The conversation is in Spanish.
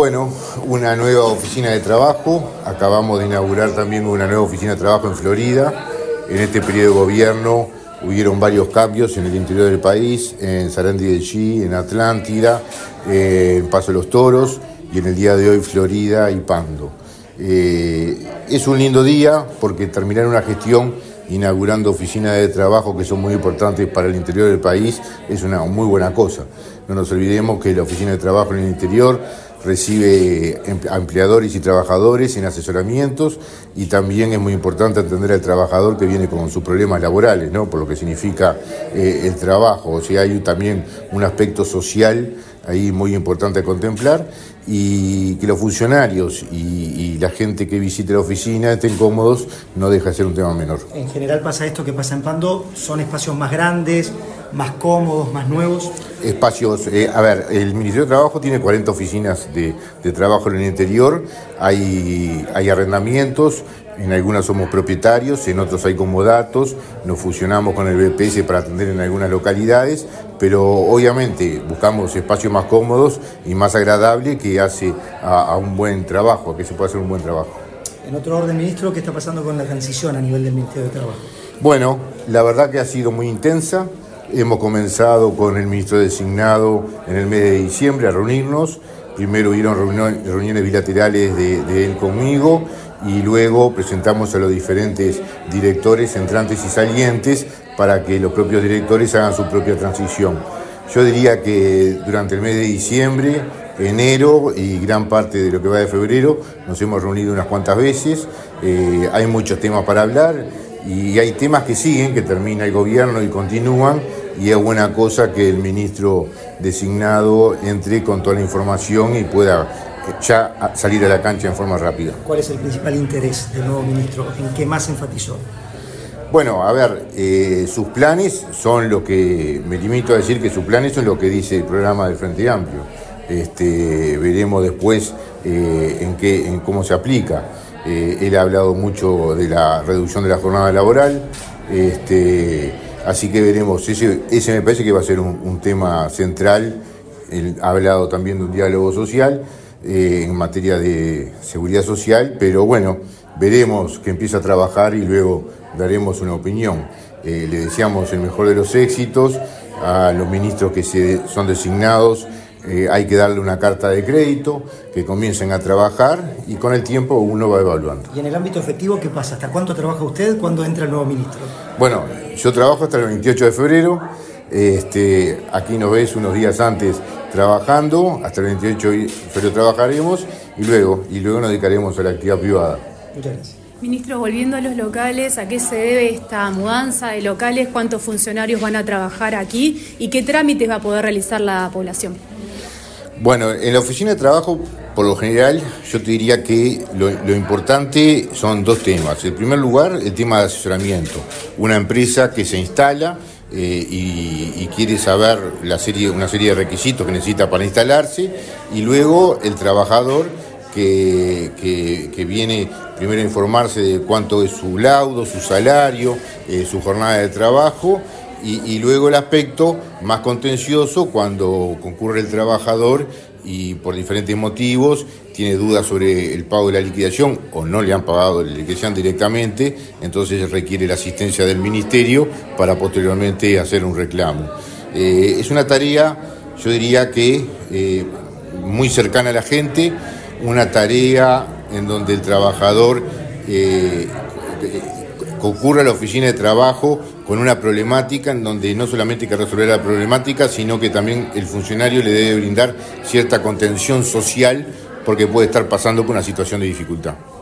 Bueno, una nueva oficina de trabajo. Acabamos de inaugurar también una nueva oficina de trabajo en Florida. En este periodo de gobierno hubieron varios cambios en el interior del país, en Sarandí del Chi, en Atlántida, en Paso de los Toros y en el día de hoy Florida y Pando. Es un lindo día porque terminar una gestión inaugurando oficinas de trabajo que son muy importantes para el interior del país es una muy buena cosa. No nos olvidemos que la oficina de trabajo en el interior recibe a empleadores y trabajadores en asesoramientos, y también es muy importante atender al trabajador que viene con sus problemas laborales, ¿no? Por lo que significa el trabajo. O sea, hay también un aspecto social ahí muy importante a contemplar, y que los funcionarios y la gente que visite la oficina estén cómodos no deja de ser un tema menor. En general pasa esto que pasa en Pando, ¿son espacios más grandes, más cómodos, más nuevos? Espacios, el Ministerio de Trabajo tiene 40 oficinas de trabajo en el interior, hay arrendamientos, en algunas somos propietarios, en otros hay comodatos, nos fusionamos con el BPS para atender en algunas localidades, pero obviamente buscamos espacios más cómodos y más agradables que hace a un buen trabajo, a que se pueda hacer un buen trabajo. En otro orden, ministro, ¿qué está pasando con la transición a nivel del Ministerio de Trabajo? Bueno, la verdad que ha sido muy intensa. Hemos comenzado con el ministro designado en el mes de diciembre a reunirnos. Primero hubieron reuniones bilaterales de él conmigo, y luego presentamos a los diferentes directores entrantes y salientes para que los propios directores hagan su propia transición. Yo diría que durante el mes de diciembre, enero y gran parte de lo que va de febrero nos hemos reunido unas cuantas veces. Hay muchos temas para hablar y hay temas que siguen, que termina el gobierno y continúan, y es buena cosa que el ministro designado entre con toda la información y pueda ya salir a la cancha en forma rápida. ¿Cuál es el principal interés del nuevo ministro? ¿En qué más enfatizó? Bueno, sus planes son lo que, me limito a decir que sus planes son lo que dice el programa del Frente Amplio. Veremos después en cómo se aplica. Él ha hablado mucho de la reducción de la jornada laboral, así que veremos. Ese me parece que va a ser un tema central. Él ha hablado también de un diálogo social en materia de seguridad social, pero bueno, veremos que empieza a trabajar y luego daremos una opinión. Le deseamos el mejor de los éxitos a los ministros que son designados. Hay que darle una carta de crédito, que comiencen a trabajar y con el tiempo uno va evaluando. ¿Y en el ámbito efectivo qué pasa? ¿Hasta cuánto trabaja usted? ¿Cuándo entra el nuevo ministro? Bueno, yo trabajo hasta el 28 de febrero. Aquí nos ves unos días antes trabajando, hasta el 28 de febrero trabajaremos y luego nos dedicaremos a la actividad privada. Muchas gracias. Ministro, volviendo a los locales, ¿a qué se debe esta mudanza de locales? ¿Cuántos funcionarios van a trabajar aquí? ¿Y qué trámites va a poder realizar la población? Bueno, en la oficina de trabajo, por lo general, yo te diría que lo importante son dos temas. En primer lugar, el tema de asesoramiento. Una empresa que se instala y quiere saber una serie de requisitos que necesita para instalarse, y luego el trabajador que viene primero a informarse de cuánto es su laudo, su salario, su jornada de trabajo, y luego el aspecto más contencioso cuando concurre el trabajador y por diferentes motivos tiene dudas sobre el pago de la liquidación o no le han pagado la liquidación directamente, entonces requiere la asistencia del ministerio para posteriormente hacer un reclamo. Es una tarea, yo diría que muy cercana a la gente, una tarea en donde el trabajador concurre a la oficina de trabajo con una problemática en donde no solamente hay que resolver la problemática, sino que también el funcionario le debe brindar cierta contención social porque puede estar pasando por una situación de dificultad.